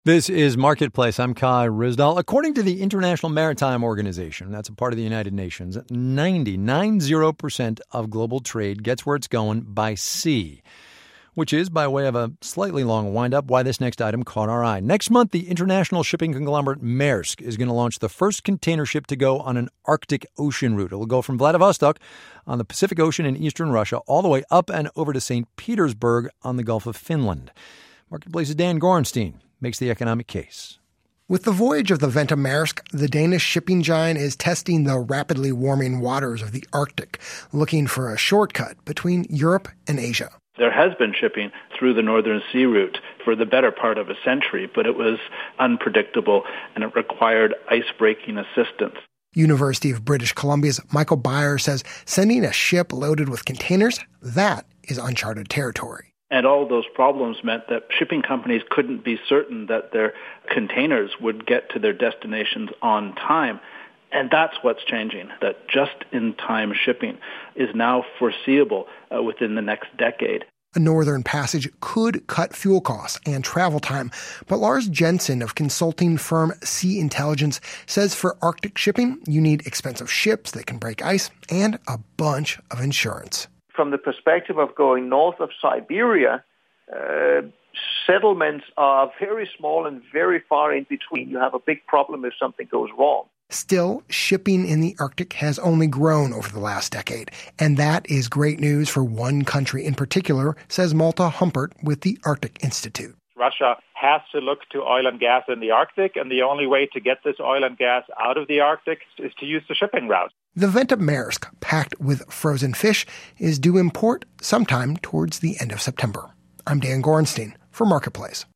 This is Marketplace. I'm Kai Ryssdal. According to the International Maritime Organization, that's a part of the United Nations, 90% of global trade gets where it's going by sea, which is, by way of a slightly long wind-up, why this next item caught our eye. Next month, the international shipping conglomerate Maersk is going to launch the first container ship to go on an Arctic Ocean route. It will go from Vladivostok on the Pacific Ocean in eastern Russia all the way up and over to St. Petersburg on the Gulf of Finland. Marketplace's Dan Gorenstein makes the economic case. With the voyage of the Venta Maersk, the Danish shipping giant is testing the rapidly warming waters of the Arctic, looking for a shortcut between Europe and Asia. There has been shipping through the Northern Sea route for the better part of a century, but it was unpredictable and it required ice-breaking assistance. University of British Columbia's Michael Beyer says sending a ship loaded with containers, that is uncharted territory. And all those problems meant that shipping companies couldn't be certain that their containers would get to their destinations on time. And that's what's changing, that just-in-time shipping is now foreseeable within the next decade. A northern passage could cut fuel costs and travel time, but Lars Jensen of consulting firm Sea Intelligence says for Arctic shipping, you need expensive ships that can break ice and a bunch of insurance. From the perspective of going north of Siberia, settlements are very small and very far in between. You have a big problem if something goes wrong. Still, shipping in the Arctic has only grown over the last decade, and that is great news for one country in particular, says Malte Humpert with the Arctic Institute. Russia has to look to oil and gas in the Arctic, and the only way to get this oil and gas out of the Arctic is to use the shipping route. The Venta Maersk, packed with frozen fish, is due in port sometime towards the end of September. I'm Dan Gorenstein for Marketplace.